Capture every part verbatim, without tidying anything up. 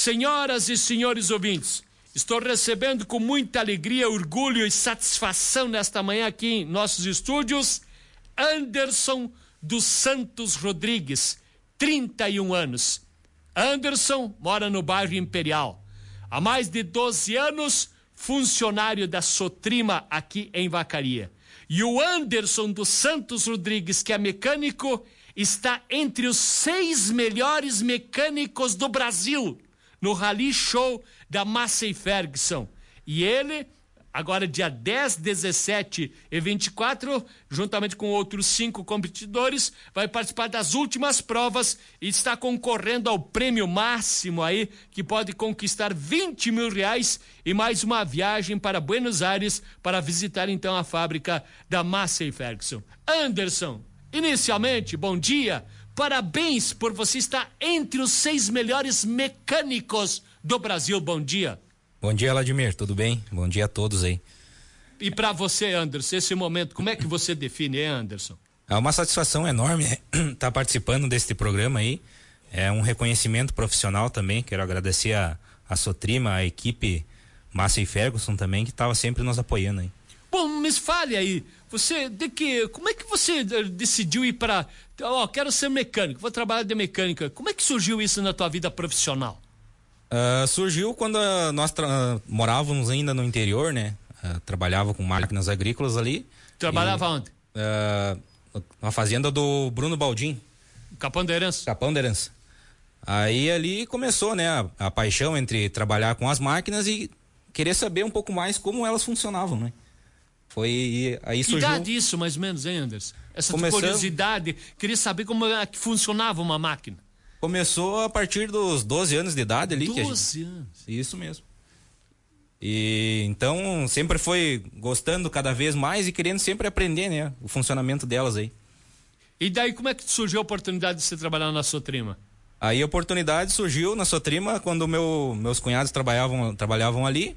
Senhoras e senhores ouvintes, estou recebendo com muita alegria, orgulho e satisfação nesta manhã aqui em nossos estúdios, Anderson dos Santos Rodrigues, trinta e um anos. Anderson mora no bairro Imperial. Há mais de doze anos, funcionário da Sotrima aqui em Vacaria. E o Anderson dos Santos Rodrigues, que é mecânico, está entre os seis melhores mecânicos do Brasil no Rally Show da Massey Ferguson. E ele, agora dia dez, dezessete e vinte e quatro, juntamente com outros cinco competidores, vai participar das últimas provas e está concorrendo ao prêmio máximo aí, que pode conquistar vinte mil reais e mais uma viagem para Buenos Aires para visitar então a fábrica da Massey Ferguson. Anderson, inicialmente, bom dia. Parabéns por você estar entre os seis melhores mecânicos do Brasil. Bom dia. Bom dia, Vladimir. Tudo bem? Bom dia a todos aí. E para você, Anderson, esse momento, como é que você define, hein, Anderson? É uma satisfação enorme estar participando deste programa aí. É um reconhecimento profissional também. Quero agradecer a, a Sotrima, a equipe Massey Ferguson também, que estava sempre nos apoiando aí. Bom, mas fale aí, você, de que, como é que você decidiu ir para, ó, oh, quero ser mecânico, vou trabalhar de mecânica, como é que surgiu isso na tua vida profissional? Uh, surgiu quando uh, nós uh, morávamos ainda no interior, né, uh, trabalhava com máquinas agrícolas ali. Trabalhava e, onde? Uh, na fazenda do Bruno Baldim. Capão da Herança? Capão da Herança. Aí ali começou, né, a, a paixão entre trabalhar com as máquinas e querer saber um pouco mais como elas funcionavam, né. Foi aí surgiu. Que idade isso, mais ou menos, hein, Anderson? Essa Começando... curiosidade, queria saber como é que funcionava uma máquina. Começou a partir dos doze anos de idade ali. doze gente... anos. Isso mesmo. E então sempre foi gostando cada vez mais e querendo sempre aprender, né, o funcionamento delas aí. E daí como é que surgiu a oportunidade de você trabalhar na Sotrima? Aí a oportunidade surgiu na Sotrima quando meu, meus cunhados trabalhavam, trabalhavam ali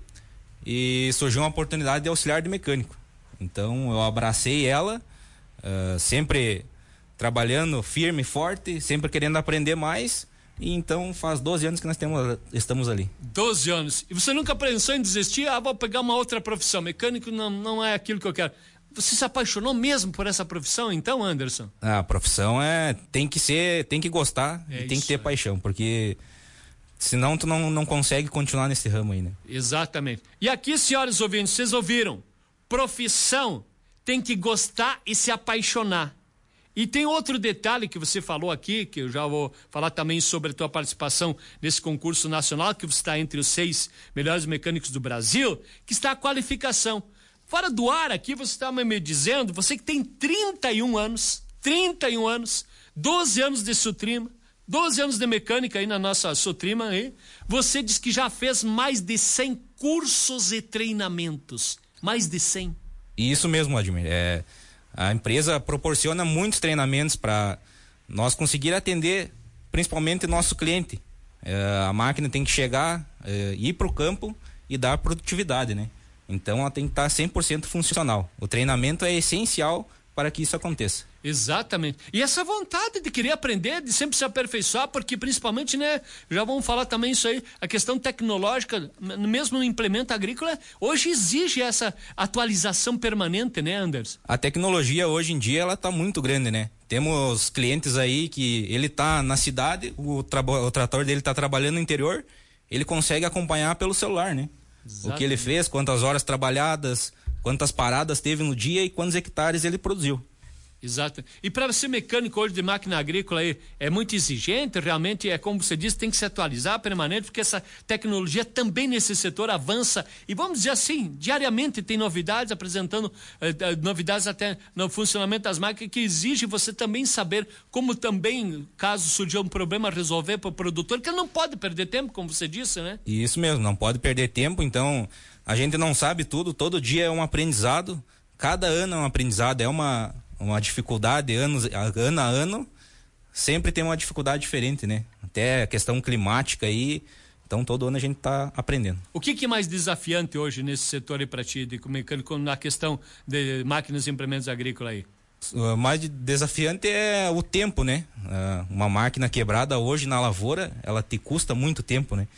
e surgiu uma oportunidade de auxiliar de mecânico. Então eu abracei ela, uh, sempre trabalhando firme e forte, sempre querendo aprender mais. E então faz doze anos que nós temos, estamos ali. doze anos. E você nunca pensou em desistir? Ah, vou pegar uma outra profissão. Mecânico não, não é aquilo que eu quero. Você se apaixonou mesmo por essa profissão, então, Anderson? A profissão é, tem que ser, tem que gostar é e tem que ter aí. paixão, porque senão tu não, não consegue continuar nesse ramo aí, né? Exatamente. E aqui, senhores ouvintes, vocês ouviram? Profissão tem que gostar e se apaixonar. E tem outro detalhe que você falou aqui, que eu já vou falar também sobre a tua participação nesse concurso nacional, que você está entre os seis melhores mecânicos do Brasil, que está a qualificação. Fora do ar aqui, você está me dizendo, você que tem trinta e um anos, trinta e um anos, doze anos de Sotrima, doze anos de mecânica aí na nossa Sotrima, aí, você diz que já fez mais de cem cursos e treinamentos. Mais de cem. Isso mesmo, Vladimir. É, a empresa proporciona muitos treinamentos para nós conseguir atender principalmente nosso cliente. É, a máquina tem que chegar, é, ir para o campo e dar produtividade, né? Então ela tem que estar cem por cento funcional. O treinamento é essencial para que isso aconteça. Exatamente. E essa vontade de querer aprender, de sempre se aperfeiçoar, porque principalmente, né, já vamos falar também isso aí, a questão tecnológica, mesmo no implemento agrícola, hoje exige essa atualização permanente, né, Anders? A tecnologia hoje em dia, ela está muito grande, né? Temos clientes aí que ele tá na cidade, o, tra- o trator dele tá trabalhando no interior, ele consegue acompanhar pelo celular, né? Exatamente. O que ele fez, quantas horas trabalhadas, quantas paradas teve no dia e quantos hectares ele produziu. Exato. E para ser mecânico hoje de máquina agrícola aí, é muito exigente, realmente é como você disse, tem que se atualizar permanente, porque essa tecnologia também nesse setor avança e vamos dizer assim, diariamente tem novidades, apresentando eh, novidades até no funcionamento das máquinas, que exige você também saber como também, caso surgir um problema, resolver para o produtor, que ele não pode perder tempo, como você disse, né? Isso mesmo, não pode perder tempo, então a gente não sabe tudo, todo dia é um aprendizado, cada ano é um aprendizado, é uma uma dificuldade, anos, ano a ano, sempre tem uma dificuldade diferente, né? Até a questão climática aí, então todo ano a gente tá aprendendo. O que que é mais desafiante hoje nesse setor aí para ti, de mecânico, na questão de máquinas e implementos agrícolas aí? Uh, mais desafiante é o tempo, né? Uh, uma máquina quebrada hoje na lavoura, ela te custa muito tempo, né?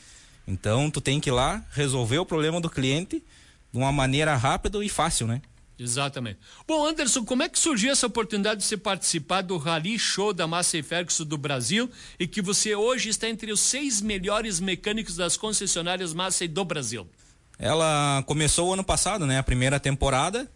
Então tu tem que ir lá resolver o problema do cliente de uma maneira rápida e fácil, né? Exatamente. Bom, Anderson, como é que surgiu essa oportunidade de você participar do Rally Show da Massey Ferguson do Brasil e que você hoje está entre os seis melhores mecânicos das concessionárias Massey do Brasil? Ela começou o ano passado, né? A primeira temporada,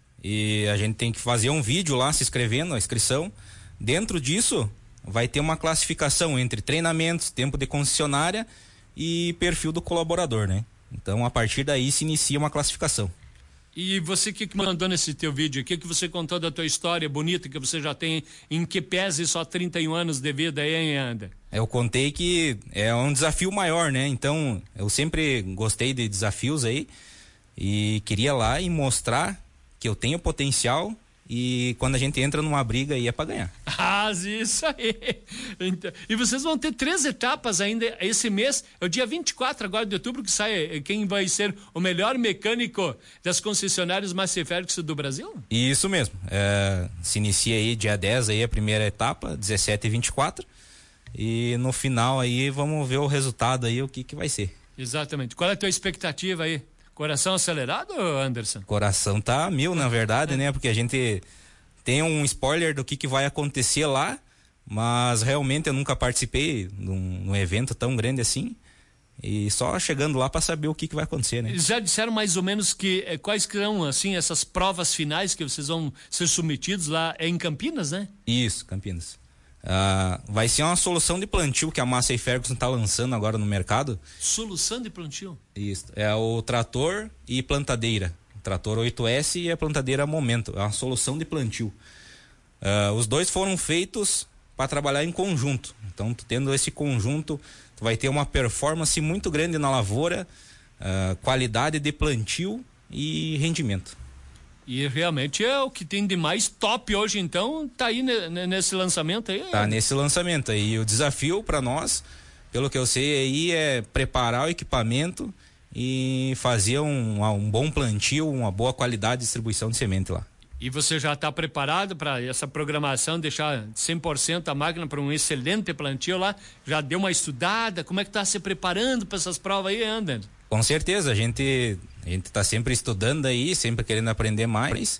e a gente tem que fazer um vídeo lá se inscrevendo, a inscrição. Dentro disso vai ter uma classificação entre treinamentos, tempo de concessionária e perfil do colaborador, né? Então a partir daí se inicia uma classificação. E você que mandou nesse teu vídeo aqui, que você contou da tua história bonita que você já tem, em que pese só trinta e um anos de vida aí, hein, Ander? Eu contei que é um desafio maior, né? Então eu sempre gostei de desafios aí e queria lá e mostrar que eu tenho potencial. E quando a gente entra numa briga aí é pra ganhar. Ah, isso aí. Então, e vocês vão ter três etapas ainda esse mês. É o dia vinte e quatro agora de outubro que sai quem vai ser o melhor mecânico das concessionárias Massey Ferguson do Brasil? Isso mesmo. É, se inicia aí dia dez aí a primeira etapa, dezessete e vinte e quatro. E no final aí vamos ver o resultado aí, o que que vai ser. Exatamente. Qual é a tua expectativa aí? Coração acelerado, Anderson? Coração tá a mil, na verdade, né? Porque a gente tem um spoiler do que, que vai acontecer lá, mas realmente eu nunca participei num, num evento tão grande assim. E só chegando lá para saber o que, que vai acontecer, né? Já disseram mais ou menos que eh, quais serão, assim, essas provas finais que vocês vão ser submetidos lá em Campinas, né? Isso, Campinas. Uh, vai ser uma solução de plantio que a Massey Ferguson está lançando agora no mercado. Solução de plantio? Isso, é o trator e plantadeira. O trator oito S e a plantadeira Momento. É uma solução de plantio. Uh, os dois foram feitos para trabalhar em conjunto. Então, tu tendo esse conjunto, tu vai ter uma performance muito grande na lavoura, uh, qualidade de plantio e rendimento. E realmente é o que tem de mais top hoje, então, tá aí nesse lançamento aí? Tá nesse lançamento aí. E o desafio para nós, pelo que eu sei aí, é preparar o equipamento e fazer um, um bom plantio, uma boa qualidade de distribuição de semente lá. E você já está preparado para essa programação, deixar cem por cento a máquina para um excelente plantio lá? Já deu uma estudada? Como é que tá se preparando para essas provas aí, Ander? Com certeza, a gente a gente tá sempre estudando aí, sempre querendo aprender mais,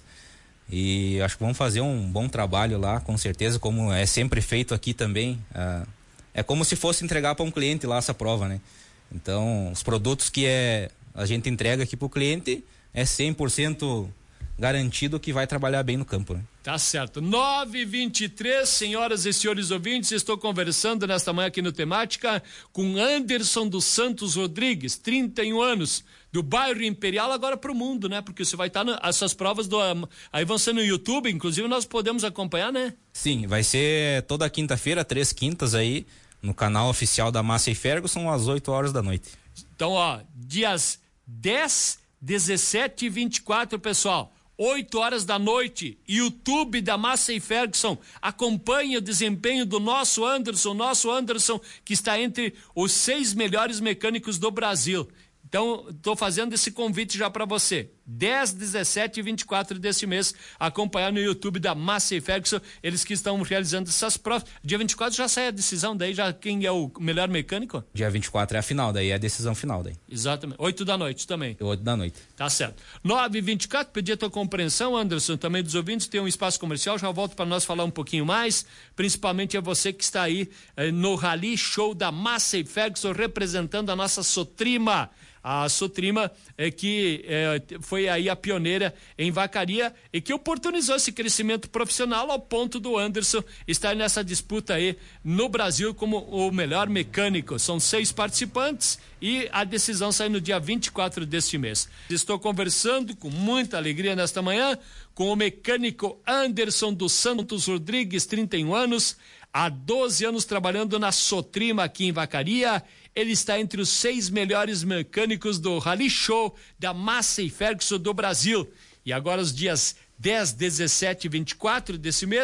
e acho que vamos fazer um bom trabalho lá, com certeza, como é sempre feito aqui também. Ah, é como se fosse entregar para um cliente lá essa prova, né? Então, os produtos que é, a gente entrega aqui para o cliente é cem por cento garantido que vai trabalhar bem no campo, né? Tá certo. nove e vinte e três, senhoras e senhores ouvintes, estou conversando nesta manhã aqui no Temática com Anderson dos Santos Rodrigues, trinta e um anos, do bairro Imperial, agora pro mundo, né? Porque você vai estar, tá essas provas do, aí vão ser no YouTube, inclusive nós podemos acompanhar, né? Sim, vai ser toda quinta-feira, três quintas aí, no canal oficial da Massey Ferguson, às oito horas da noite. Então, ó, dias dez, dezessete e vinte e quatro, pessoal. oito horas da noite, YouTube da Massey Ferguson. Acompanhe o desempenho do nosso Anderson, nosso Anderson, que está entre os seis melhores mecânicos do Brasil. Então, estou fazendo esse convite já para você. dez, dezessete e vinte e quatro desse mês, acompanhar no YouTube da Massey Ferguson, eles que estão realizando essas provas. Dia vinte e quatro já sai a decisão, daí já quem é o melhor mecânico? Dia vinte e quatro é a final, daí é a decisão final daí. Exatamente. oito da noite também. oito da noite. Tá certo. nove e vinte e quatro, pedi a tua compreensão, Anderson, também dos ouvintes, tem um espaço comercial, já volto para nós falar um pouquinho mais, principalmente é você que está aí eh, no Rally Show da Massey Ferguson, representando a nossa Sotrima. A Sotrima é que é, foi aí a pioneira em vacaria e que oportunizou esse crescimento profissional ao ponto do Anderson estar nessa disputa aí no Brasil como o melhor mecânico. São seis participantes e a decisão sai no dia vinte e quatro deste mês. Estou conversando com muita alegria nesta manhã com o mecânico Anderson dos Santos Rodrigues, trinta e um anos, há doze anos trabalhando na Sotrima aqui em Vacaria. Ele está entre os seis melhores mecânicos do Rally Show da Massey Ferguson do Brasil. E agora os dias dez, dezessete e vinte e quatro desse mês,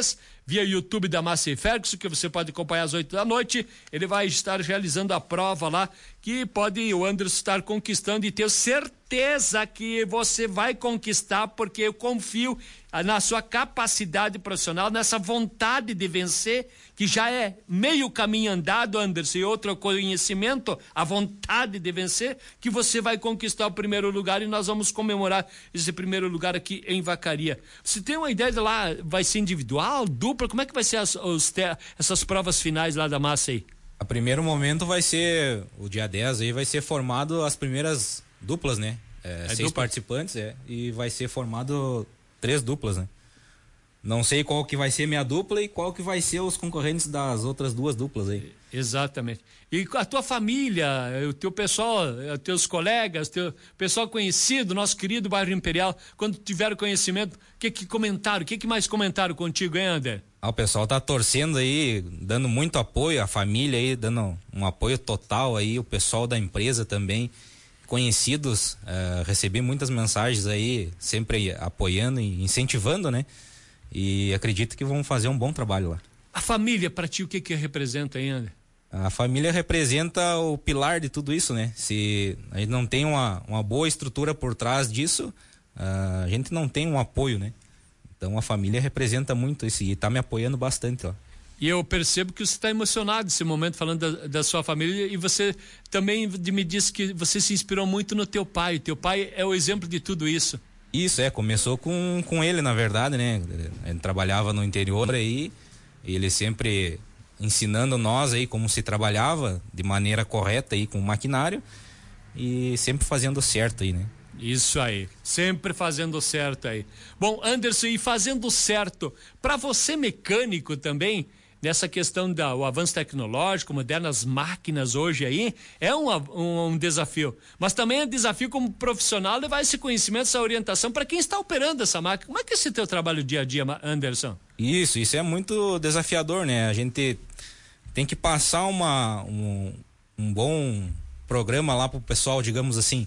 via YouTube da Massey Ferguson, que você pode acompanhar às oito da noite. Ele vai estar realizando a prova lá, que pode o Anderson estar conquistando, e tenho certeza que você vai conquistar, porque eu confio na sua capacidade profissional, nessa vontade de vencer, que já é meio caminho andado, Anderson, e outro conhecimento, a vontade de vencer, que você vai conquistar o primeiro lugar, e nós vamos comemorar esse primeiro lugar aqui em Vacaria. Você tem uma ideia de lá, vai ser individual, dupla, como é que vai ser as, os, essas provas finais lá da Massey? A primeiro momento vai ser, o dia dez aí vai ser formado as primeiras duplas, né? É, é seis dupla? participantes, é, e vai ser formado três duplas, né? Não sei qual que vai ser minha dupla e qual que vai ser os concorrentes das outras duas duplas aí. Exatamente. E a tua família, o teu pessoal, os teus colegas, teu pessoal conhecido, nosso querido bairro Imperial, quando tiveram conhecimento, o que que comentaram, o que que mais comentaram contigo, hein, Ander? Ah, o pessoal tá torcendo aí, dando muito apoio, a família aí dando um apoio total aí, o pessoal da empresa também, conhecidos, uh, recebi muitas mensagens aí, sempre apoiando e incentivando, né? E acredito que vão fazer um bom trabalho lá. A família, para ti, o que que representa ainda? A família representa o pilar de tudo isso, né? Se a gente não tem uma, uma boa estrutura por trás disso, uh, a gente não tem um apoio, né? Então a família representa muito isso e tá me apoiando bastante, ó. E eu percebo que você está emocionado nesse momento falando da, da sua família, e você também me disse que você se inspirou muito no teu pai. Teu pai é o exemplo de tudo isso. Isso, é, começou com, com ele, na verdade, né? Ele trabalhava no interior aí, e ele sempre ensinando nós aí como se trabalhava de maneira correta aí com o maquinário, e sempre fazendo certo aí, né? Isso aí, sempre fazendo certo aí. Bom, Anderson, e fazendo certo, para você mecânico também, nessa questão do avanço tecnológico, modernas máquinas hoje aí, é um, um, um desafio. Mas também é desafio como profissional levar esse conhecimento, essa orientação para quem está operando essa máquina. Como é que é esse teu trabalho dia a dia, Anderson? Isso, isso é muito desafiador, né? A gente tem que passar uma, um, um bom programa lá pro pessoal, digamos assim,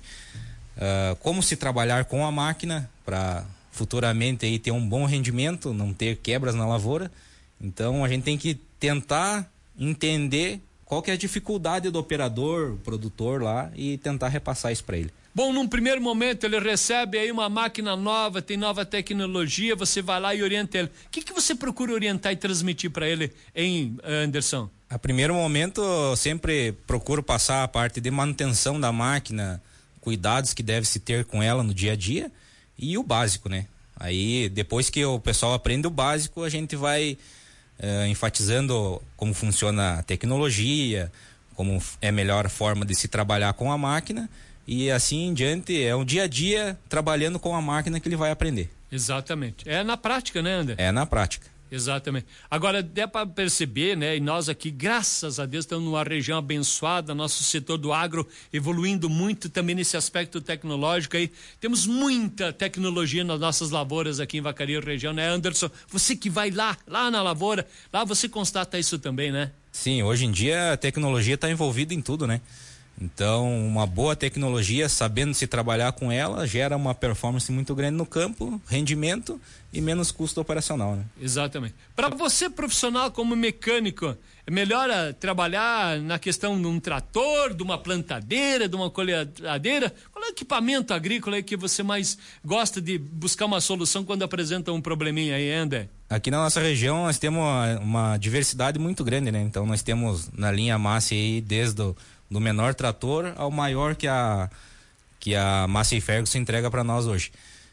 uh, como se trabalhar com a máquina para futuramente aí ter um bom rendimento, não ter quebras na lavoura. Então a gente tem que tentar entender qual que é a dificuldade do operador, produtor lá, e tentar repassar isso para ele. Bom, num primeiro momento ele recebe aí uma máquina nova, tem nova tecnologia, você vai lá e orienta ele. O que que você procura orientar e transmitir para ele, hein, Anderson? A primeiro momento eu sempre procuro passar a parte de manutenção da máquina, cuidados que deve se ter com ela no dia a dia e o básico, né? Aí depois que o pessoal aprende o básico, a gente vai Uh, enfatizando como funciona a tecnologia, como é a melhor forma de se trabalhar com a máquina, e assim em diante é um dia a dia trabalhando com a máquina que ele vai aprender. Exatamente. É na prática, né, André? É na prática. Exatamente. Agora, dá para perceber, né? E nós aqui, graças a Deus, estamos numa região abençoada, nosso setor do agro evoluindo muito também nesse aspecto tecnológico aí. Temos muita tecnologia nas nossas lavouras aqui em Vacaria região, né, Anderson? Você que vai lá, lá na lavoura, lá você constata isso também, né? Sim, hoje em dia a tecnologia está envolvida em tudo, né? Então, uma boa tecnologia, sabendo se trabalhar com ela, gera uma performance muito grande no campo, rendimento e menos custo operacional, né? Exatamente. Para você, profissional como mecânico, é melhor uh, trabalhar na questão de um trator, de uma plantadeira, de uma colheitadeira? Qual é o equipamento agrícola aí que você mais gosta de buscar uma solução quando apresenta um probleminha aí, Ander? Aqui na nossa região nós temos uma, uma diversidade muito grande, né? Então nós temos na linha Massey aí desde o do menor trator ao maior que a que a Massey Ferguson entrega para nós hoje.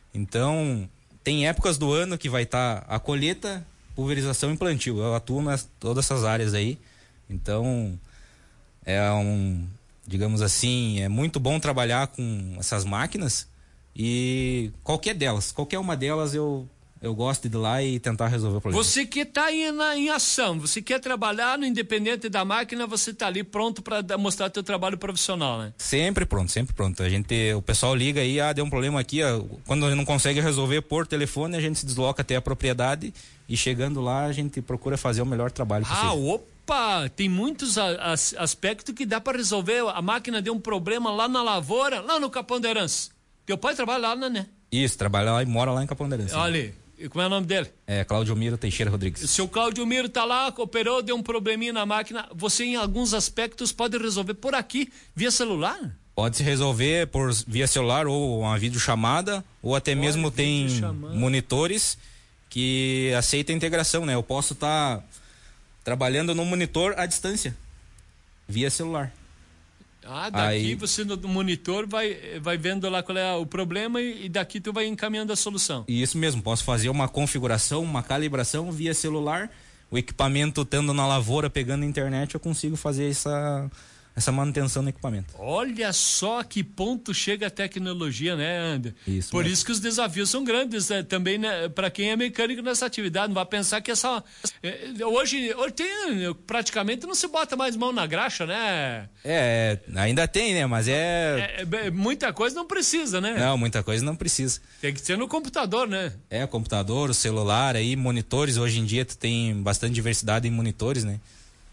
Então, tem épocas do ano que vai estar tá a colheita, pulverização e plantio. Eu atuo nas todas essas áreas aí. Então, é um, digamos assim, é muito bom trabalhar com essas máquinas, e qualquer delas, qualquer uma delas eu Eu gosto de ir lá e tentar resolver o problema. Você que está em, em ação, você quer trabalhar no independente da máquina, você está ali pronto para mostrar teu trabalho profissional, né? Sempre pronto, sempre pronto. A gente, o pessoal liga aí, ah, deu um problema aqui, ó, quando a gente não consegue resolver por telefone, a gente se desloca até a propriedade e chegando lá a gente procura fazer o melhor trabalho possível. Ah, opa! Tem muitos a, a, aspectos que dá para resolver. A máquina deu um problema lá na lavoura, lá no Capão da Herança. Teu pai trabalha lá, né? Isso, trabalha lá e mora lá em Capão da Herança. Olha aí. Como é o nome dele? É Cláudio Miro Teixeira Rodrigues. O seu Cláudio Miro tá lá, operou, deu um probleminha na máquina. Você, em alguns aspectos, pode resolver por aqui, via celular? Pode se resolver por via celular ou uma videochamada, ou até Olha, mesmo tem monitores que aceitam a integração, né? Eu posso estar tá trabalhando no monitor à distância, via celular. Ah, daqui Aí... você no monitor vai, vai vendo lá qual é o problema e, e daqui tu vai encaminhando a solução. Isso mesmo, posso fazer uma configuração, uma calibração via celular, o equipamento estando na lavoura, pegando a internet, eu consigo fazer essa... essa manutenção do equipamento. Olha só que ponto chega a tecnologia, né, Ander? Isso Por mesmo. isso que os desafios são grandes, né? Também, né, para quem é mecânico nessa atividade. Não vai pensar que essa... Hoje, hoje tem, praticamente não se bota mais mão na graxa, né? É, ainda tem, né? Mas é... é... é muita coisa não precisa, né? Não, muita coisa não precisa. Tem que ser no computador, né? É, o computador, o celular, aí, monitores. Hoje em dia tu tem bastante diversidade em monitores, né?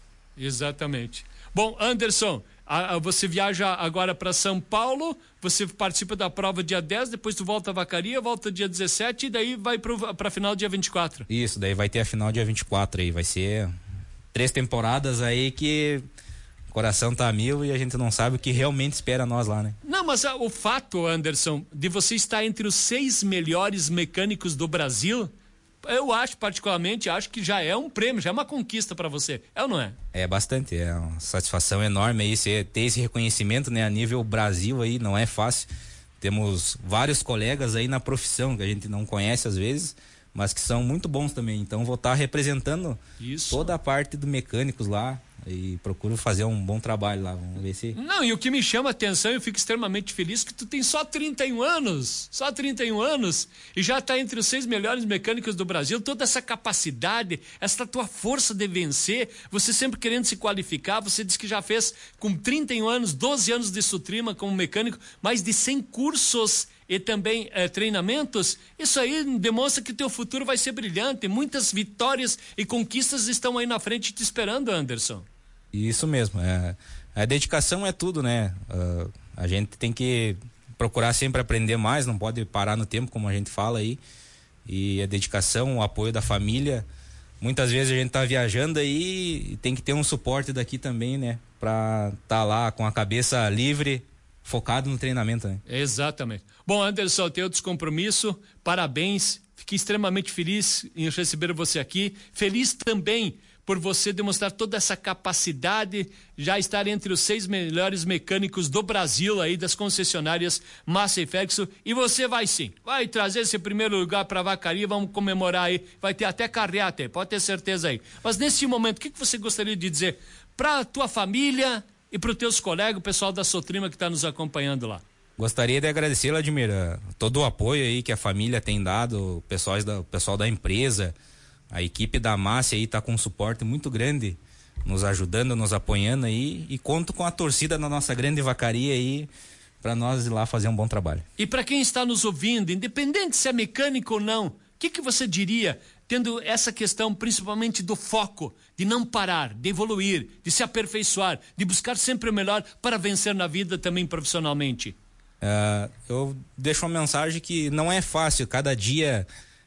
Exatamente. Bom, Anderson, a, a, você viaja agora para São Paulo, você participa da prova dia dez, depois tu volta a Vacaria, volta dia dezessete e daí vai para a final dia vinte e quatro. Isso, daí vai ter a final dia vinte e quatro aí, vai ser três temporadas aí que o coração tá a mil e a gente não sabe o que realmente espera nós lá, né? Não, mas a, o fato, Anderson, de você estar entre os seis melhores mecânicos do Brasil... Eu acho, particularmente, acho que já é um prêmio, já é uma conquista para você, é ou não é? É bastante, é uma satisfação enorme aí, você ter esse reconhecimento, né, a nível Brasil aí, não é fácil. Temos vários colegas aí na profissão que a gente não conhece às vezes, mas que são muito bons também, então vou estar representando Isso. toda a parte do mecânicos lá e procuro fazer um bom trabalho lá, vamos ver se... Não, e o que me chama a atenção, eu fico extremamente feliz que tu tem só trinta e um anos, só trinta e um anos e já está entre os seis melhores mecânicos do Brasil, toda essa capacidade, essa tua força de vencer, você sempre querendo se qualificar, você disse que já fez com trinta e um anos, doze anos de Sutrima como mecânico, mais de cem cursos e também eh, treinamentos, isso aí demonstra que teu futuro vai ser brilhante, muitas vitórias e conquistas estão aí na frente te esperando, Anderson. Isso mesmo, é, a dedicação é tudo, né? Uh, a gente tem que procurar sempre aprender mais, não pode parar no tempo, como a gente fala aí, e a dedicação, o apoio da família, muitas vezes a gente tá viajando aí e tem que ter um suporte daqui também, né? Pra tá lá com a cabeça livre, focado no treinamento, né? Exatamente. Bom, Anderson, tem outros compromissos, parabéns, fiquei extremamente feliz em receber você aqui, feliz também por você demonstrar toda essa capacidade, já estar entre os seis melhores mecânicos do Brasil aí das concessionárias Massey Ferguson, e você vai sim, vai trazer esse primeiro lugar para Vacaria, vamos comemorar aí, vai ter até carreata aí, pode ter certeza aí. Mas nesse momento, o que, que você gostaria de dizer para a tua família e para os teus colegas, o pessoal da Sotrima que está nos acompanhando lá? Gostaria de agradecer, Vladimir, todo o apoio aí que a família tem dado, o pessoal da, o pessoal da empresa, a equipe da Massey aí tá com um suporte muito grande, nos ajudando, nos apoiando aí, e conto com a torcida da nossa grande Vacaria aí, para nós ir lá fazer um bom trabalho. E para quem está nos ouvindo, independente se é mecânico ou não, o que que você diria, tendo essa questão principalmente do foco, de não parar, de evoluir, de se aperfeiçoar, de buscar sempre o melhor para vencer na vida também profissionalmente? Uh, eu deixo uma mensagem que não é fácil, cada dia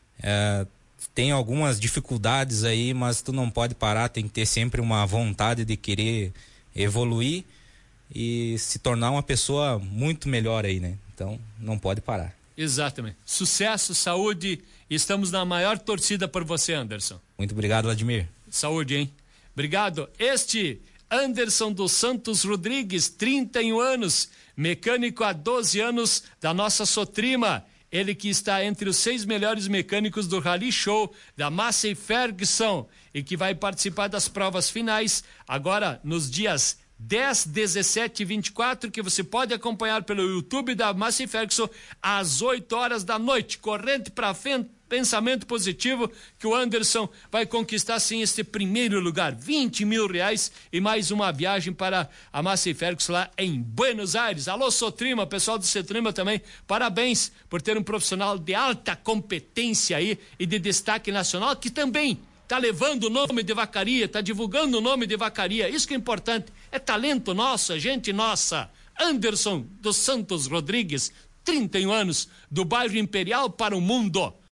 uh, tem algumas dificuldades aí, mas tu não pode parar, tem que ter sempre uma vontade de querer evoluir e se tornar uma pessoa muito melhor aí, né? Então, não pode parar. Exatamente. Sucesso, saúde, estamos na maior torcida por você, Anderson. Muito obrigado, Vladimir. Saúde, hein? Obrigado. Este Anderson dos Santos Rodrigues, trinta e um anos, mecânico há doze anos da nossa Sotrima. Ele que está entre os seis melhores mecânicos do Rally Show da Massey Ferguson e que vai participar das provas finais agora nos dias dez, dezessete e vinte e quatro, que você pode acompanhar pelo YouTube da Massey Ferguson às oito horas da noite. Corrente para frente, pensamento positivo, que o Anderson vai conquistar sim este primeiro lugar, vinte mil reais e mais uma viagem para a Massey Ferguson lá em Buenos Aires. Alô Sotrima, pessoal do Sotrima também, parabéns por ter um profissional de alta competência aí e de destaque nacional, que também tá levando o nome de Vacaria, tá divulgando o nome de Vacaria, isso que é importante, é talento nosso, é gente nossa. Anderson dos Santos Rodrigues, trinta e um anos, do bairro Imperial para o mundo.